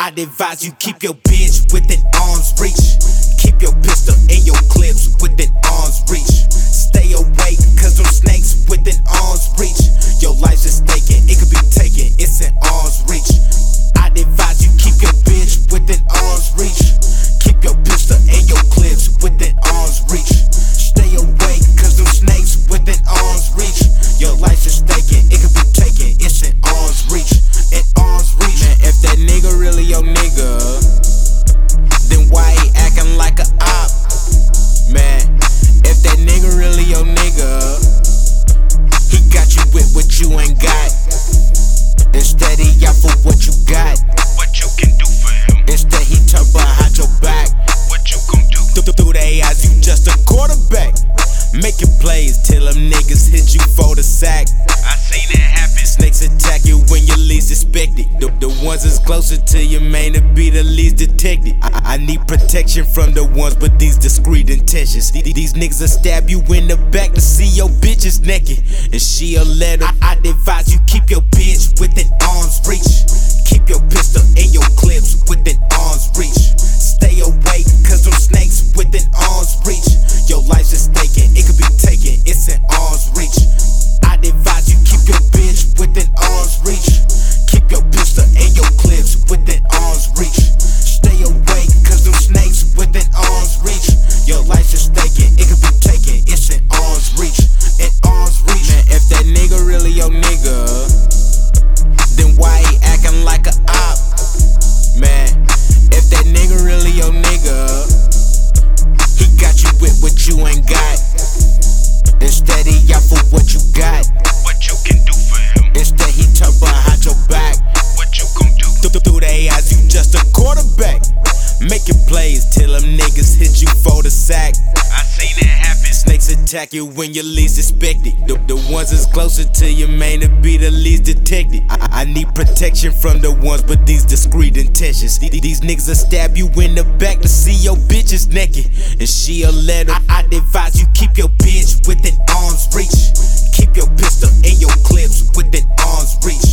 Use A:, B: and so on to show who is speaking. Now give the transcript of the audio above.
A: I'd advise you keep your bitch within arm's reach. Keep your pistol and your clips within arm's reach. Stay away, cause them snakes within arm's reach. Your life's at stake, it could be taken, it's in arm's reach. I'd advise you keep your bitch within arm's reach. Keep your pistol and your clips within arm's reach. Stay away, cause them snakes within arm's reach. Your life's at stake, it could be taken, it's in arm's reach. In arm's reach. Man, if that nigga really your nigga, then why he acting like a op? Man, if that nigga really your nigga, he got you with what you ain't got. Instead he out for what you got.
B: What you can do for him?
A: Instead he turn behind your back.
B: What you gon' do?
A: Through they eyes you just a quarterback. Making plays till them niggas hit you for the sack.
B: I seen it happen.
A: Snakes attack you when you least expect it. The ones that's closer to your main to be the least detected. I need protection from the ones with these discreet intentions. These niggas will stab you in the back to see your bitches naked, and she'll let her. I'd advise you keep your bitch within arm's reach. Keep your pistol and your clips within arm's reach. Stay away, cause them snakes within arm's reach. Your life's at stake, it could be taken, it's in arm's reach. I'd advise you keep your bitch within arm's reach. Keep your pistol and your clips within arm's reach. Stay away, cause them snakes within arm's reach. Your life's at stake, it could be taken, it's in arm's reach. In arm's reach. Man, if that nigga really your nigga, then why he acting like a op? Man, if that nigga really your nigga, he got you with what you ain't got. Instead he out for what you got.
B: What you can do for him?
A: Instead he turn behind your back.
B: What you gon' do?
A: Through they eyes you just a quarterback. Making plays till them niggas hit you for the sack.
B: I seen it happen.
A: Snakes attack you when you least expect it. The ones that's closer to your main to be the least detected. I need protection from the ones with these discreet intentions. These niggas will stab you in the back to see your bitches naked, and she'll let her. I'd advise you keep your bitch within arm's reach. Keep your pistol and your clips within arm's reach.